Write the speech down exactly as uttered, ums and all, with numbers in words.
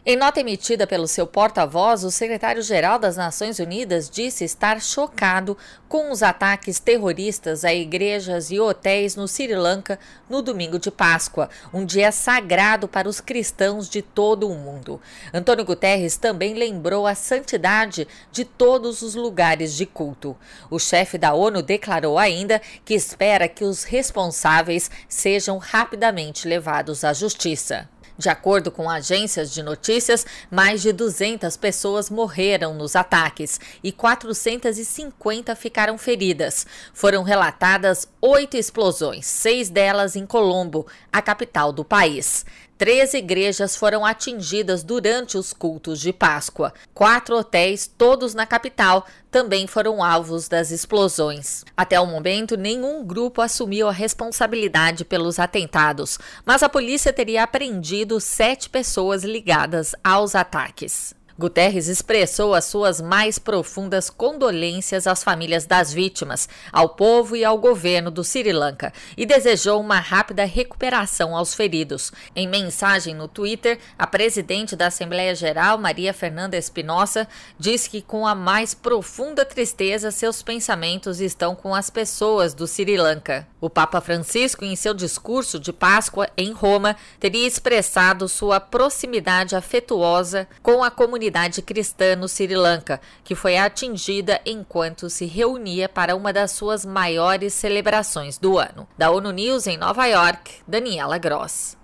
Em nota emitida pelo seu porta-voz, o secretário-geral das Nações Unidas disse estar chocado com os ataques terroristas a igrejas e hotéis no Sri Lanka no domingo de Páscoa, um dia sagrado para os cristãos de todo o mundo. Antônio Guterres também lembrou a santidade de todos os lugares de culto. O chefe da ONU declarou ainda que espera que os responsáveis sejam rapidamente levados à justiça. De acordo com agências de notícias, mais de duzentas pessoas morreram nos ataques e quatrocentas e cinquenta ficaram feridas. Foram relatadas oito explosões, seis delas em Colombo, a capital do país. Treze igrejas foram atingidas durante os cultos de Páscoa. Quatro hotéis, todos na capital, também foram alvos das explosões. Até o momento, nenhum grupo assumiu a responsabilidade pelos atentados, mas a polícia teria apreendido sete pessoas ligadas aos ataques. Guterres expressou as suas mais profundas condolências às famílias das vítimas, ao povo e ao governo do Sri Lanka e desejou uma rápida recuperação aos feridos. Em mensagem no Twitter, a presidente da Assembleia Geral, Maria Fernanda Espinosa, disse que com a mais profunda tristeza seus pensamentos estão com as pessoas do Sri Lanka. O Papa Francisco, em seu discurso de Páscoa em Roma, teria expressado sua proximidade afetuosa com a comunidade cristã no Sri Lanka, que foi atingida enquanto se reunia para uma das suas maiores celebrações do ano. Da ONU News em Nova York, Daniela Gross.